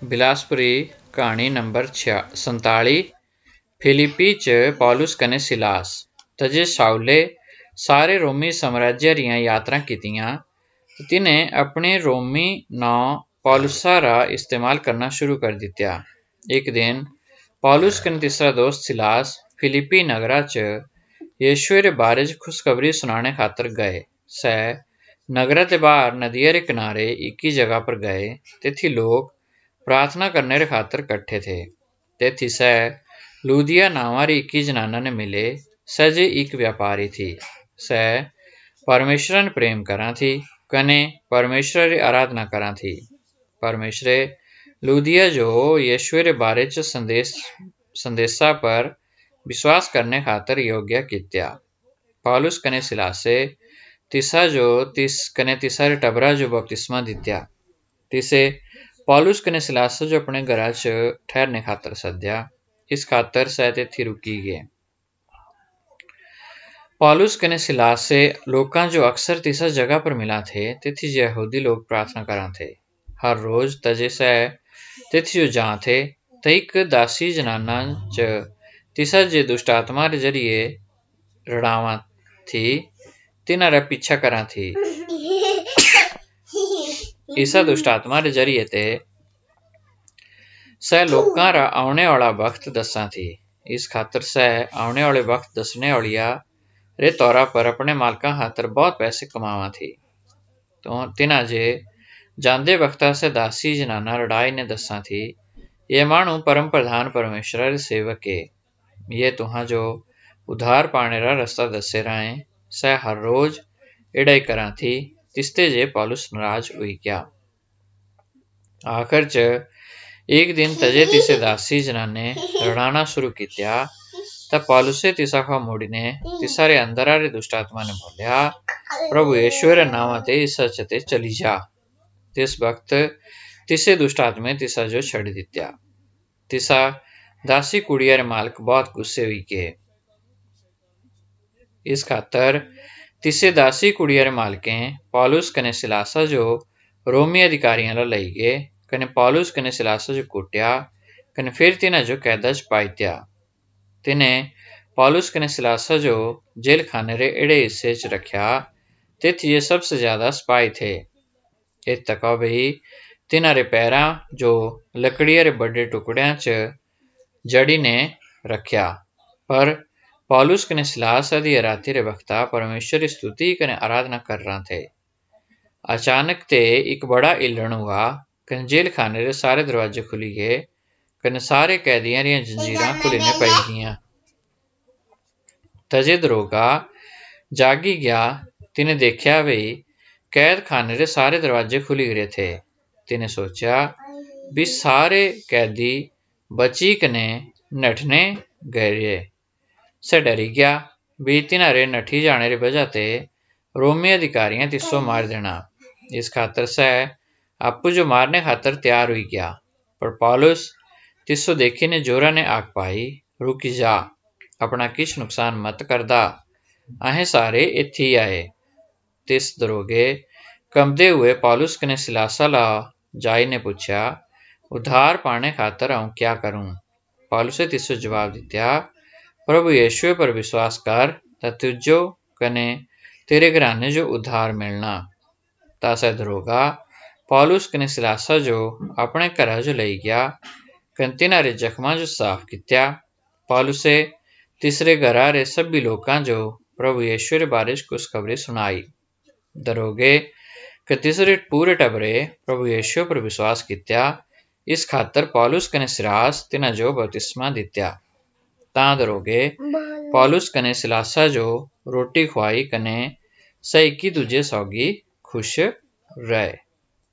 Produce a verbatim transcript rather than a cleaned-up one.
बिलासपुरी कहानी नंबर छिया संताली फिलिपी च पौलुस कने सिलास तजे शाऊले सारे रोमी साम्राज्य रियां यात्रा कीतियां ते तिन्हें अपने रोमी नां पौलुसा रा इस्तेमाल करना शुरू कर दित्या। एक दिन पौलुस कने तीसरा दोस्त सिलास फिलिपी नगरा च यीशु रे बारे च खुशखबरी सुनाने खातर गए। सै नगरा ते बाहर नदिया रे किनारे इक्की जगह पर गए। तेथी लोग प्रार्थना करने रे खातर कट्ठे थे। तेथी सै लूदिया नावां री इक्की जनाना ने मिले। सै जे एक व्यापारी थी। सै परमेश्वर ने प्रेम करा थी कने परमेश्वर री आराधना करा थी। परमेश्वरे लूदिया जो यीशु रे बारे च संदेश संदेशा पर विश्वास करने खातर योग्य कित्या। पौलुस कने सिलासे तिसा जो तिस कने तिसा रे टबरा जो बपतिस्मा दित्या। तिसे पौलुस कने सिलास जो अपने घरा च ठहरने खातर सद्या। इस खातर सै तेथी रुकी गए। पौलुस कने सिलास से लोकां जो अक्सर तिसा जगह पर मिला थे तेथी यहूदी लोग प्रार्थना करा थे। हर रोज तजे सै तेथी जो जा थे ते एक दासी जनाना च तिसा जे दुष्ट आत्मा रे जरिए रड़ावा थी तिन्हारा पीछा करा थी। इसा दुष्ट आत्मा रे जरिए ते सै लोकां रा आने वाला वक्त दसा थी। इस खातर सै आने वाले वक्त दसने वालिया रे तौरा पर अपने मालका खातर बहुत पैसे कमावा थी। तो तिना जे जांदे वक्ता से दासी जनाना लड़ाई ने दसा थी ये मानू परम प्रधान परमेश्वर रे सेवक है। ये तुहां जो उधार पाने रा रास्ता दसे राए सै हर रोज एड़ाई करा थी। तिसते जे पौलुस नाराज हुई गया। आखिर च एक दिन तजे तिसे दासी जनाने रड़ाना शुरू कित्या तब पौलुसे तिसा खा मुड़ीने तिसा रे अंदर रे दुष्ट आत्मा ने बोलिया प्रभु यीशु रे नाम ते इस चते चली जा। तिस वक्त तिसे दुष्ट आत्मे तिसा जो छड़ दित्या। तिसा दासी कुड़िया रे मालिक बहुत गुस्से हुई गए। इस खातर तिसे दासी कुड़िया रे मालिके पौलुस कने सिलासा जो रोमी अधिकारियां ला लई गए कने पौलुस कने सिलासा जो कुट्या कने फिर तिन्हां जो कैदा च पाई दिया। तिन्हें पौलुस कने सिलासा जो जेल खाने रे एड़े हिस्से च रखा तेथी ये सबसे ज्यादा सिपाही थे। इत तका भी तिन्हां रे पैरा जो लकड़िया रे बड़े टुकड़िया च जड़ी ने रखा। पर पौलुस कने सिलास आधी राती रे वक्ता परमेश्वर की स्तुति कने आराधना कर रहा थे। अचानक ते एक बड़ा इलण हुआ कने जेल खाने रे सारे दरवाजे खुली गए कने सारे कैदियां री जंजीरां खुलीने पई गईयां। तजे दरोगा जागी गया। तिने देखा भी कैद खाने रे सारे दरवाजे खुली गए थे। तिने सोचा भी सारे कैदी बची कने नठने गए। से डरी गया भी तिन्हारे नठी जाने री वजह ते रोमी अधिकारियां तिस्सो मार देना। इस खातर सै आपू जो मारने खातर तैयार हुई गया। पर पौलुस तिस्सो देखी ने जोरा ने आख पाई रुकी जा अपना किश नुकसान मत करदा अहें सारे इत्थी आए। तिस दरोगे कमदे हुए पौलुस कने सिलासा ला जाई ने पूछा उधार पाने खातर आऊं क्या करूं। पौलुसे तिस्सो जवाब दित्या प्रभु यीशु पर विश्वास कर ता तुझो कने तेरे घराने जो उधार मिलना। तासे दरोगा पौलुस कने सिलासा जो अपने घरा जो लई गया कने तिन्हां रे जख्मां जो साफ कित्या। पौलुसे तीसरे घरा रे सभी लोकां जो प्रभु यीशु रे बारे च खुशखबरी सुनाई। दरोगे के तीसरे पूरे टबरे प्रभु यीशु पर विश्वास कित्या। इस खातर पौलुस कने सिलास तिन्हां जो बपतिस्मा दित्या। तां दरोगे पौलुस कने सिलासा जो रोटी खुआई कने सै इक्की दूजे सौगी खुश रहे।